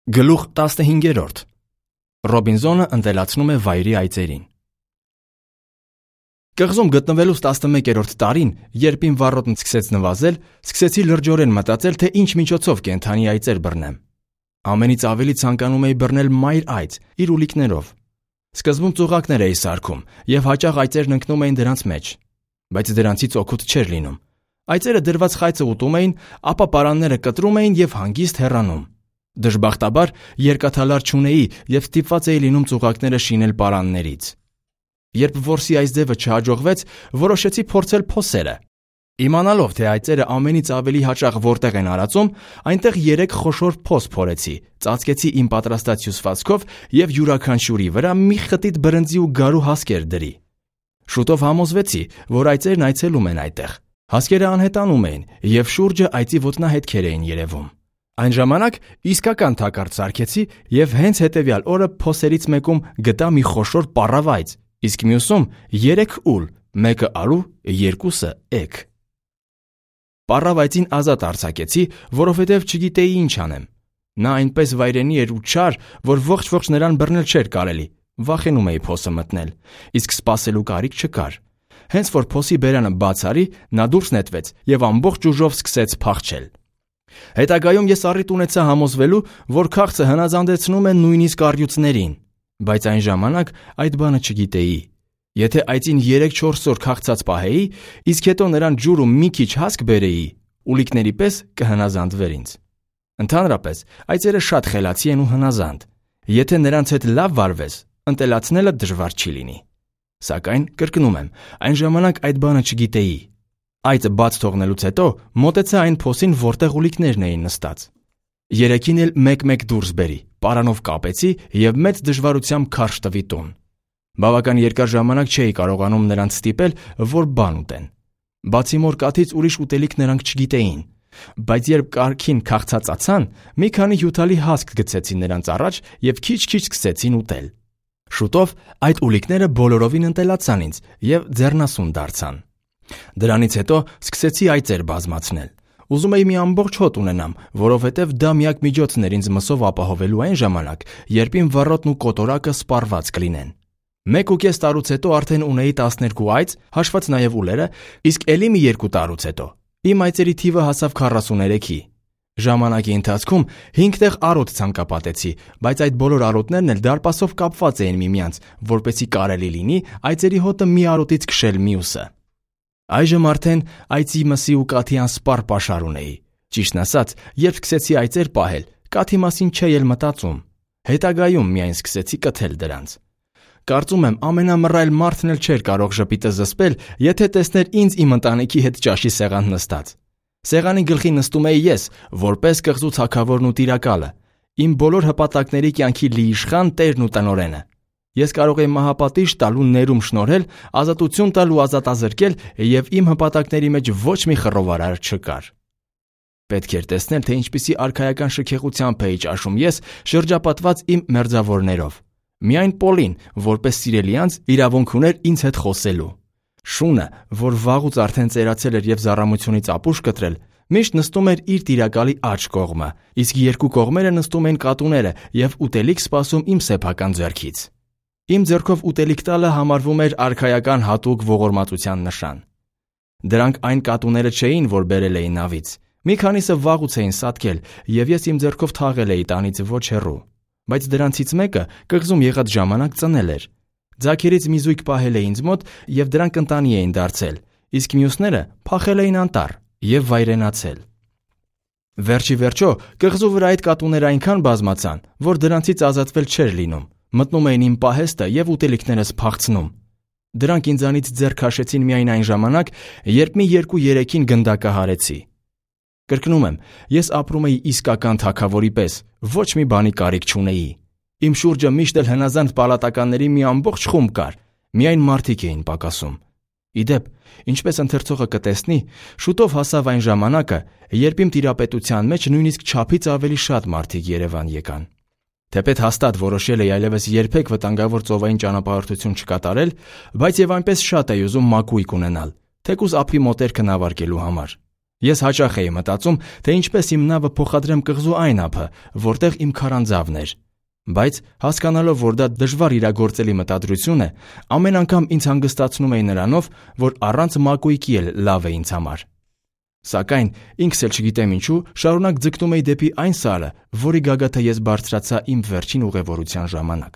Գլուխ 15. Ռոբինզոնը ընտելացնում է վայրի այծերին։ Կղզում գտնվելուց 11-րդ տարին, երբ իմ վառոդն սկսեց նվազել, սկսեցի լրջորեն մտածել, թե ինչ միջոցով կենդանի այծեր բռնեմ։ Ամենից ավելի ցանկանում էի բռնել մայր այծ, իր ուլիկներով։ Սկզբում ծուղակներ էի սարքում, եւ հաճախ այծերն ընկնում էին դրանց մեջ, բայց դրանցից օգուտ չէր լինում։ Այծերը դրված խայծը ուտում էին, ապա պարանները կտրում էին եւ հանգիստ հեռանում։ Դժբախտաբար երկաթալար չունեի եւ ստիպված էի լինում ծուղակները շինել պարաններից։ Երբ որսի այս ձևը չհաջողվեց, որոշեցի փորձել փոսերը։ Իմանալով, թե այծերը ամենից ավելի հաճախ որտեղ են արածում, այնտեղ 3 խոշոր փոս փորեցի, ծածկեցի իմ պատրաստած հյուսվածքով եւ յուրաքանչյուրի վրա մի խտիտ բրնձի ու գարու հասկեր դրի։ Շուտով համոզվեցի, որ այծերն այցելում են այդտեղ։ Հասկերը անհետանում էին եւ շուրջը այծի ոտնահետքեր էին երևում։ Այն ժամանակ իսկական թակարդ սարքեցի եւ հենց հետեւյալ օրը փոսերից մեկում գտա մի խոշոր պառավ այծ, իսկ մյուսում 3 ուլ, մեկը արու, երկուսը էգ։ Պառավ այծին ազատ արձակեցի, որովհետեւ չգիտեի ինչ անեմ։ Նա այնպես վայրենի էր ու չար, որ ողջ նրան բռնել չէր կարելի։ Վախենում էի փոսը մտնել, իսկ սպասելու կարիք չկար։ Հենց որ փոսի բերանը բաց արի, նա դուրս նետվեց եւ ամբողջ ուժով սկսեց փախչել։ Հետագայում ես առիթ ունեցա համոզվելու, որ քաղցը հնազանդեցնում է նույնիսկ առյուծներին, բայց այն ժամանակ այդ բանը չգիտեի։ Եթե այծին 3-4 օր քաղցած պահեի, իսկ հետո նրան ջուր ու մի քիչ հասկ բերեի, ուլիկների պես կհնազանդվեր ինձ։ Ընդհանրապես, այծերը շատ խելացի են ու հնազանդ։ Եթե նրանց հետ լավ վարվես, ընտելացնելը դժվար չի լինի։ Սակայն կրկնում եմ, այն ժամանակ այդ բանը չգիտեի։ Այծը բաց թողնելուց հետո մոտեցա այն փոսին, որտեղ ուլիկներն էին նստած։ Երեքին էլ մեկ-մեկ դուրս բերի, պարանով կապեցի եւ մեծ դժվարությամբ քարշ տվի տուն։ Բավական երկար ժամանակ չէի կարողանում նրանց ստիպել, որ բան ուտեն։ Բացի մոր կաթից ուրիշ ուտելիք նրանք չգիտեին, բայց երբ կարգին քաղցածացան, մի քանի հյութալի հասկ գցեցի նրանց առաջ եւ քիչ-քիչ սկսեցին ուտել։ Շուտով այդ ուլիկները բոլորովին ընտելացան ինձ եւ ձեռնասուն դարձան։ Դրանից հետո սկսեցի այծեր բազմացնել։ Ուզում էի մի ամբողջ հոտ ունենամ, որովհետև դա միակ միջոցն էր ինձ մսով ապահովելու այն ժամանակ, երբ իմ վառոդն ու կոտորակը սպառված կլինեն։ 1.5 տարուց հետո արդեն ունեի 12 այծ, հաշված նաև ուլերը, իսկ ելի մի 2 տարուց հետո իմ այծերի թիվը հասավ 43-ի։ Ժամանակի ընթացքում 5 տեղ արոտ ցանկապատեցի, բայց այդ բոլոր արոտներն էլ դարպասով կապված էին միմյանց, որպեսզի կարելի լինի այծերի հոտը մի արոտից քշել մյուսը։ Այժմ արդեն այծի մսի ու կաթի անսպառ պաշար ունեի։ Ճիշտն ասած, երբ սկսեցի այծեր պահել, կաթի մասին չէի էլ մտածում։ Հետագայում միայն սկսեցի կթել դրանց։ Կարծում եմ, ամենամռայլ մարդն էլ չէր կարող ժպիտը զսպել, եթե տեսներ ինձ իմ ընտանիքի հետ ճաշի սեղան նստած։ Սեղանի գլխի նստում էի ես, որպես կղզու թագավորն ու տիրակալը, իմ բոլոր հպատակների կյանքի լիիշխան տերն ու տնօրենը։ Ես կարող էի մահապատիժ տալ ու ներում շնորհել, ազատություն տալ ու ազատազրկել, եւ իմ հպատակների մեջ ոչ մի խռովարար չկար։ Պետք էր տեսնել, թե ինչպիսի արքայական շքեղությամբ էի ճաշում ես, շրջապատված իմ մերձավորներով։ Միայն Պոլին, որպես սիրելի անձ, իրավունք ուներ ինձ հետ խոսելու։ Շունը, որ վաղուց արդեն ծերացել էր եւ զառամությունից ապուշ կտրել, միշտ նստում էր իր տիրակալի աջ կողմը, իսկ երկու կողմերը նստում էին կատուները եւ ուտելիք սպասում իմ սեփական ձեռքից։ Իմ ձեռքով ուտելիք տալը համարվում էր արքայական հատուկ ողորմածության նշան։ Դրանք այն կատուները չէին, որ բերել էին նավից։ Մի քանիսը վաղուց էին սատկել, եւ ես իմ ձեռքով թաղել էի տանից ոչ հեռու։ Բայց դրանցից մեկը կղզում եղած ժամանակ ծնել էր։ Ձագերից մի զույգ պահել է ինձ մոտ եւ դրանք ընտանի էին դարձել, իսկ մյուսները փախել էին անտառ եւ վայրենացել։ Վերջի վերջո կղզու վրա այդ կատուները այնքան բազմացան, որ դրանցից ազատվել չէր լինում։ Մտնում էին իմ պահեստը եւ ուտելիքներս փախցնում։ Դրանք ինձանից ձեռք քաշեցին միայն այն ժամանակ, երբ մի 2-3-ին գնդակը հարեցի։ Կրկնում եմ, ես ապրում էի իսկական թագավորի պես, ոչ մի բանի կարիք չունեի։ Իմ շուրջը միշտ էլ հնազանդ պալատականների մի ամբողջ խումբ կար, միայն մարդիկ էին պակասում։ Իդեպ, ինչպես ընթերցողը կտեսնի, շուտով հասավ այն ժամանակը, երբ իմ տիրապետության մեջ նույնիսկ չափից ավելի շատ մարդիկ Երևան եկան։ Թեպետ հաստատ որոշել էի այլևս երբեք վտանգավոր ծովային ճանապարհորդություն չկատարել, բայց եւ այնպես շատ էի ուզում մակույկ ունենալ, թեկուզ ափի մոտերքը նավարկելու համար։ Ես հաճախ էի մտածում, թե ինչպես իմ նավը փոխադրեմ կղզու այն ափը, որտեղ իմ քարանձավն էր։ Բայց հասկանալով, որ դա դժվար իրագործելի մտադրություն է, ամեն անգամ ինձ հանգստացնում էի նրանով, որ առանց մակույկի էլ լավ է ինձ համար։ Սակայն ինքս էլ չգիտեմ ինչու, շարունակ ձգտում էի դեպի այն սարը, որի գագաթը ես բարձրացա իմ վերջին ուղևորության ժամանակ։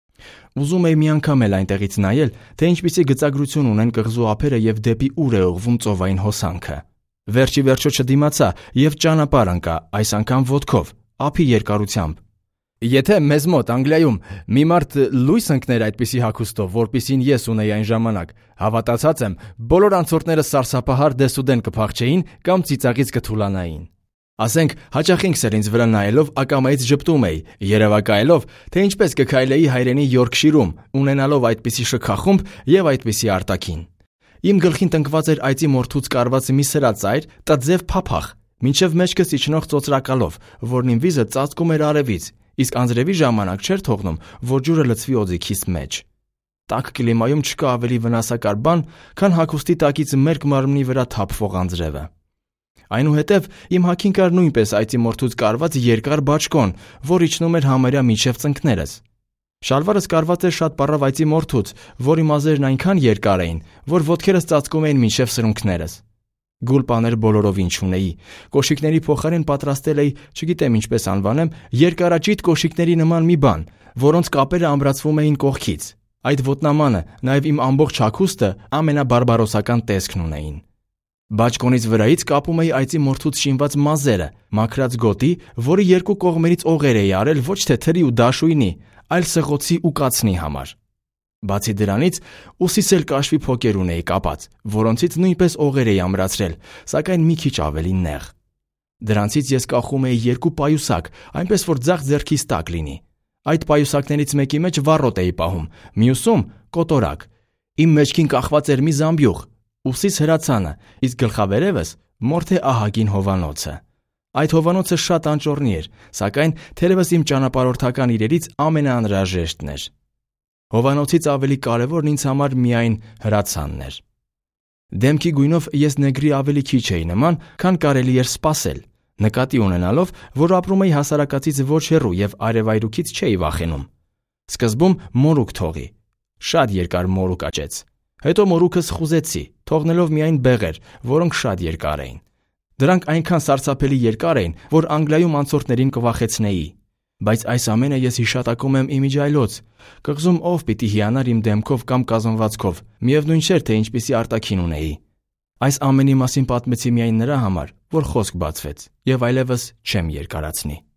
Ուզում էի մի անգամ էլ այնտեղից նայել, թե ինչպիսի գծագրություն ունեն կղզու ափերը եւ դեպի ուր է ուղղվում ծովային հոսանքը։ Վերջի վերջո չդիմացա եւ ճանապարհ ընկա, այս անգամ ոտքով, ափի երկարությամբ։ Եթե մեզ մոտ Անգլիայում մի մարդ լույս ընկներ այդպիսի հագուստով, որպիսին ես ունեի այն ժամանակ, հավատացած եմ, բոլոր անցորդները սարսափահար դեսուդեն կփախչեին կամ ծիծաղից կթուլանային։ Ասենք, հաճախ ինքս էլ ինձ վրա նայելով ակամայից ժպտում էի, երևակայելով, թե ինչպես կքայլեի հայրենի Յորքշիրում, ունենալով այդպիսի շքախումբ եւ այդպիսի արտաքին։ Իմ գլխին տնկված էր այծի մորթուց կարված մի սրածայր, տաձև փափախ, մինչև մեջքս իջնող ծոծրակալով, որն իմ վիզը ծածկում էր արևից, իսկ անձրևի ժամանակ չէր թողնում, որ ջուրը լցվի օձիքիս մեջ։ Տաք կլիմայում չկա ավելի վնասակար բան, քան հագուստի տակից մերկ մարմնի վրա թափվող անձրևը։ Այնուհետև իմ հագին կար նույնպես այծի մորթուց կարված երկար բաճկոն, որ իջնում էր համարյա մինչև ծնկներս։ Շալվարս կարված էր շատ պարավ այծի մորթուց, որի մազերն այնքան երկար էին, որ ոտքերս ծածկում էին մինչև սրունքներս։ Գուլպաներ բոլորովին չունեի։ Կոշիկների փոխարեն պատրաստել էի, չգիտեմ ինչպես անվանեմ, երկարաճիտ կոշիկների նման մի բան, որոնց կապերը ամրացվում էին կողքից։ Այդ ոտնամանը, նաև իմ ամբողջ հագուստը ամենաբարբարոսական տեսքն ունեին։ Բաճկոնից վրայից կապում էի այծի մորթուց շինված մազերը, մաքրած գոտի, որի երկու կողմերից օղեր էի արել ոչ թե թրի ու դաշույնի, այլ սղոցի ու կացնի համար։ Բացի դրանից, ուսիս էլ կաշվի փոկեր ունեի կապած, որոնցից նույնպես օղեր էի ամրացրել, սակայն մի քիչ ավելի նեղ։ Դրանցից ես կախում էի երկու պայուսակ, այնպես որ ձախ ձեռքիս տակ լինի։ Այդ պայուսակներից մեկի մեջ վառոտ էի պահում, մյուսում կոտորակ։ Իմ մեջքին կախված էր մի զամբյուղ, ուսիս հրացանը, իսկ գլխավերևս մորթե ահագին հովանոցը։ Այդ հովանոցը շատ անճոռնի էր, սակայն թերևս իմ ճանապարհորդական իրերից ամենաանհրաժեշտն էր։ Հովանոցից ավելի կարևորն ինձ համար միայն հրացանն էր։ Դեմքի գույնով ես նեգրի ավելի քիչ էի նման, քան կարելի էր սպասել, նկատի ունենալով, որ ապրում էի հասարակածից ոչ հեռու եւ արևայրուքից չէի վախենում։ Սկզբում մորուք թողի։ Շատ երկար մորուք աճեց։ Հետո մորուքս խուզեցի, թողնելով միայն բեղեր, որոնք շատ երկար էին։ Դրանք այնքան սարսափելի երկար էին, որ Անգլիայում անցորդներին կվախեցնեի։ Բայց այս ամենը ես հիշատակում եմ իմիջիայլոց։ Կղզում ով պիտի հիանար իմ դեմքով կամ կազմվածքով, միևնույն չէր, թե ինչպիսի արտաքին ունեի։ Այս ամենի մասին պատմեցի միայն նրա համար, որ խոսք բացվեց, եւ այլևս չեմ երկարացնի։